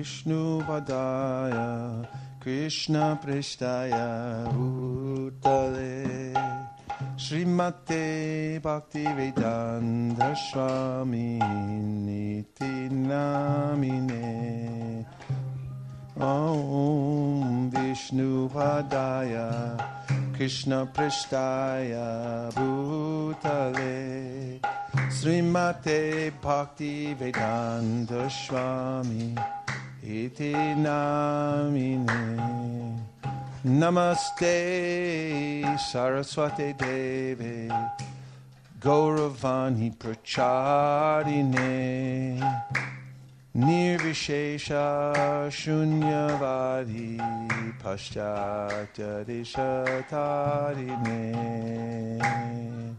Vishnu Padaya Krishna Prishtaya Bhutale Srimate Bhaktivedanta Swami Niti Namine Om Vishnu Padaya Krishna Prishtaya Bhutale Srimate Bhaktivedanta Swami Iti Namine Namaste Saraswati Devi Gauravani Pracharine Nirvishesha Shunyavadi Paschatya Deshatarine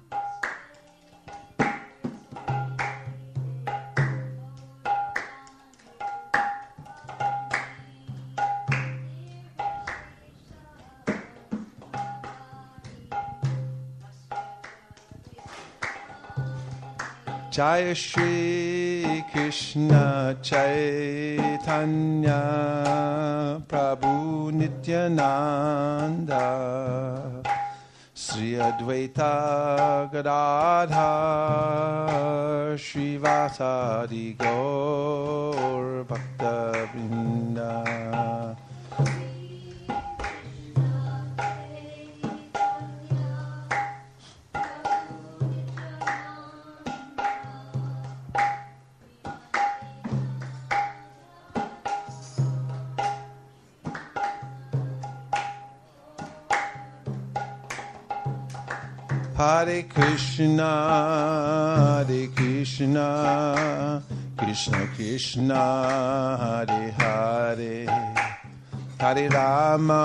Jaya Shri Krishna Chaitanya Prabhu Nityananda Sri Advaita Gadadhar Srivasadi Gaur Bhakta Vrinda Hare Krishna, Krishna Krishna, Hare Hare, Hare Rama,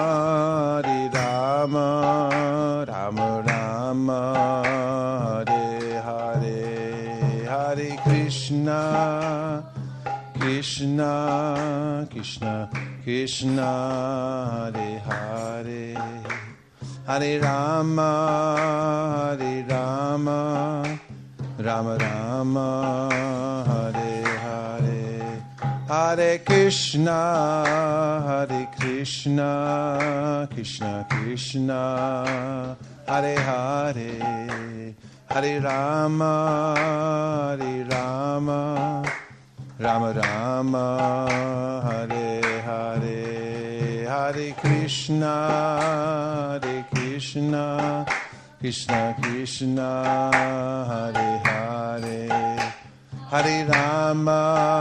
Rama Rama, Hare Hare, Hare Krishna, Krishna Krishna, Hare Hare. Hare Rama, Rama Rama, Hare Hare, Hare Krishna, Krishna Krishna, Hare Hare, Hare Rama, Rama Rama, Hare Hare, Hare Krishna, Krishna Krishna, Hare Hare, Hare Rama,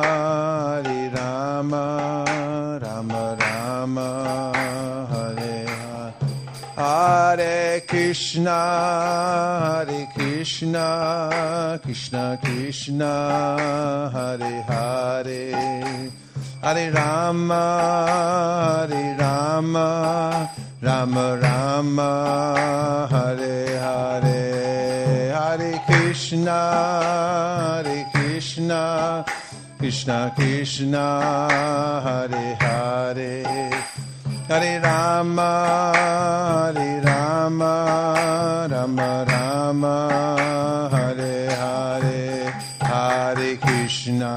Rama Rama, Hare Hare, Hare Krishna, Krishna Krishna, Hare Hare, Hare Rama, Rama Rama, Hare Hare, Hare Krishna, Krishna Krishna, Hare Hare, Hare Rama, Rama Rama, Hare Hare, Hare Krishna,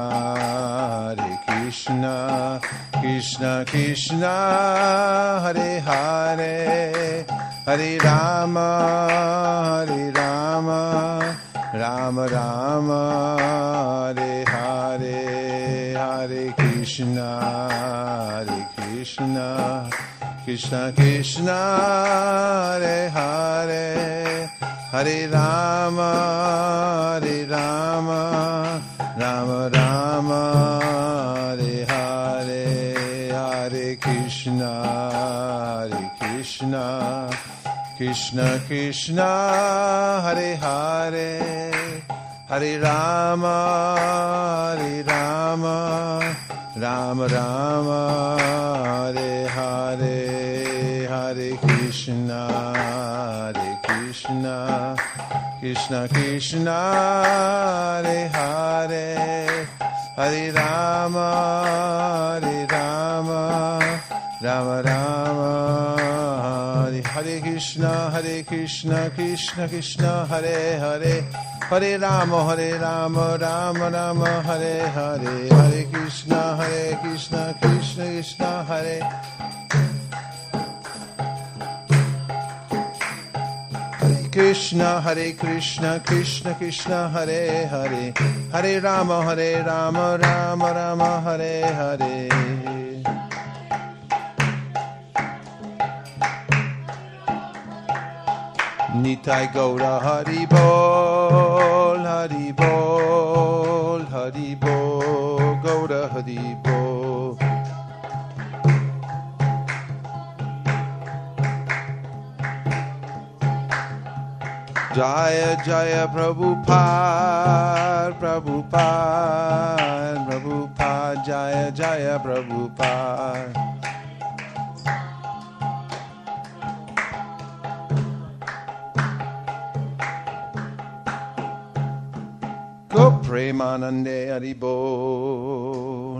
Krishna Krishna, Hare Hare, Hare Rama, Rama Rama, Hare Hare, Hare Krishna, Krishna Krishna, Hare Hare, Hare Rama, Rama Rama, Hare Hare, Hare Krishna, Krishna Krishna, Hare Hare, Hare Rama, Rama Rama, Hare Hare, Hare Krishna, Krishna Krishna, Hare Hare, Hare Rama, Rama Rama, Hare Krishna, Krishna Krishna, Hare Hare, Hare Rama, Rama Rama, Hare Hare, Hare Krishna, Krishna Krishna, Hare Krishna, Krishna Krishna, Hare Hare, Hare Rama, Rama Rama, Hare Hare. Nitai Gaura Hari Bol, Hari Bol, Hari Bol, Gaura Hari Bol. Jaya Jaya Prabhupada, Prabhupada, Prabhupada, Jaya Jaya Prabhupada. Go Premanande Haribo.